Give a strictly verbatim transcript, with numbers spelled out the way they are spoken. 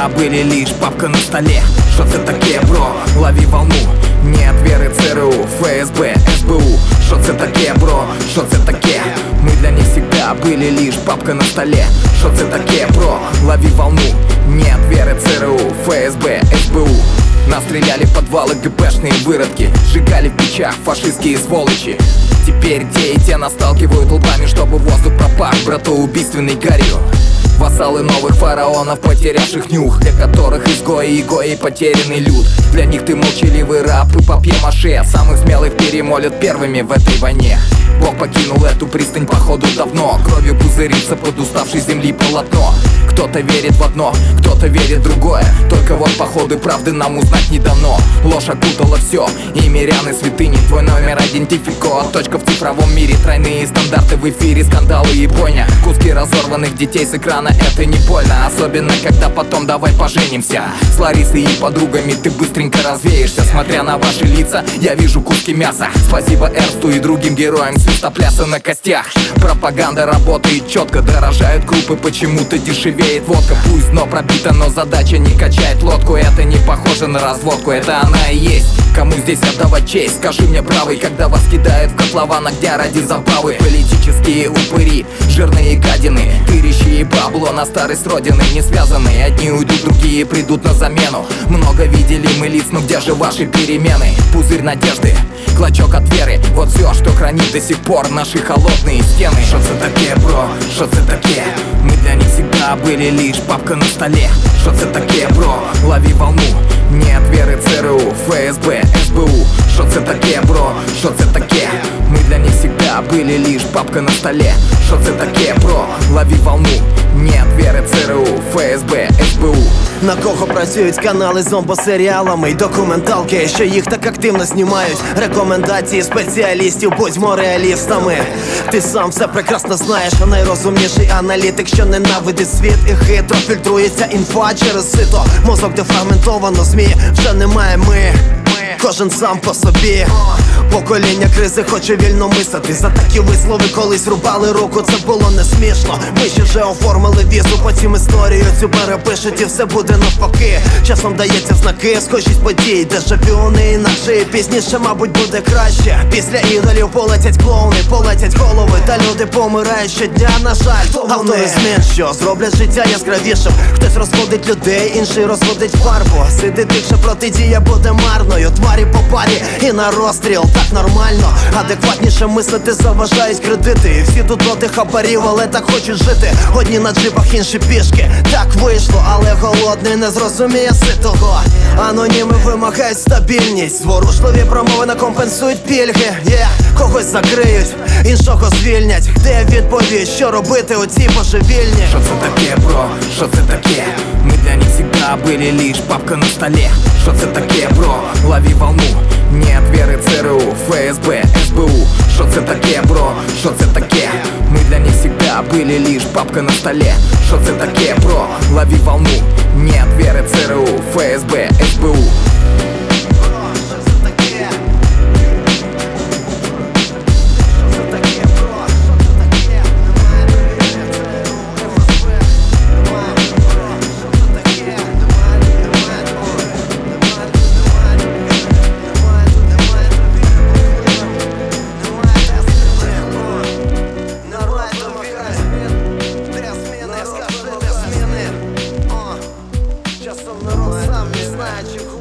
всегда были лишь папка на столе. Що це таке, бро? Лови волну. Нет веры ЦРУ, ФСБ, СБУ. Що це таке, бро? Що це таке? Мы для них всегда были лишь папка на столе. Що це таке, бро? Лови волну. Нет веры ЦРУ, ФСБ, СБУ. Нас стреляли в подвалы ГПшные выродки, сжигали в печах фашистские сволочи. Теперь те и те нас сталкивают лбами, чтобы воздух пропах братоубийственной гарью. Вассалы новых фараонов, потерявших нюх, для которых изгои и гои потерянный люд. Для них ты молчаливый раб и папье-маше. Самых смелых перемолят первыми в этой войне. Бог покинул эту пристань походу давно. Кровью пузырится под уставшей земли полотно. Кто-то верит в одно, кто-то верит в другое. Только вот походы правды нам узнать не дано. Ложь окутала все, и мирян, и святыни. Твой номер идентификат, точка в цифровом мире. Тройные стандарты в эфире, скандалы и бойня. Куски разорванных детей с экрана, это не больно. Особенно, когда потом давай поженимся. С Ларисой и подругами ты быстренько развеешься. Смотря на ваши лица, я вижу куски мяса. Спасибо Эрсту и другим героям свистопляса на костях. Пропаганда работает четко, дорожают группы, почему-то дешевеет водка. Пусть дно пробито, но задача не качает лодку. Это не похоже на разводку, это она и есть. Кому здесь отдавать честь? Скажи мне, правый, когда вас кидают в котлован огня ради забавы. Политические упыри, жирные гадины, тырящие бабло на старость родины. Не связанные, одни уйдут, другие придут на замену. Много видели мы лиц, но где же ваши перемены? Пузырь надежды, клочок от веры. Вот все, что хранит до сих пор наши холодные стены. Что це таке, бро? Что це таке? Мы для них всегда были лишь папка на столе. Что це таке, бро? Лови волну. Нет веры ЦРУ, ФСБ, СБУ. Что це таке, бро? Что це таке? Мы для них всегда были лишь папка на столе. Что це таке, бро? Лови волну. Нет веры ЦРУ, ФСБ, СБУ. На кого працюють канали з зомбосеріалами й документалки, що їх так активно знімають. Рекомендації спеціалістів, будьмо реалістами. Ти сам все прекрасно знаєш, а найрозумніший аналітик, що ненавидить світ і хитро фільтрується інфа через сито. Мозок дефрагментовано, змі вже немає ми. Кожен сам по собі. Покоління кризи хоче вільно мислити. За такі вислови колись рубали руку, це було не смішно. Ми ще вже оформили візу, потім історію цю перепишуть і все буде навпаки. Часом дається знаки, схожість подій, дежавю не інакше, і пізніше, мабуть, буде краще. Після ідолів полетять клоуни, полетять голови, та люди помирають щодня, на жаль. Автори змін, що зроблять життя яскравішим. Хтось розводить людей, інший розводить фарбу. Сиди тихше, протидія буде марною. Тварі по парі і на розстріл, так нормально. Адекватніше мислити заважають кредити. І всі тут проти хабарів, але так хочуть жити. Одні на джипах, інші пішки. Так вийшло, але голодний не зрозуміє ситого. Аноніми вимагають стабільність. Зворушливі промови накомпенсують пільги. yeah. Когось закриють, іншого звільнять. Де відповідь, що робити у цій божевільні? Що це таке, бро? Що це таке? Мы для них всегда были лишь папка на столе. Что це таке, бро? Лови волну. Нет веры ЦРУ, ФСБ, СБУ. Что це таке, бро? Что це таке? Мы для них всегда были лишь папка на столе. Что це таке, бро? Лови волну. Нет веры ЦРУ, ФСБ, СБУ. Часом народ сам не знає, чи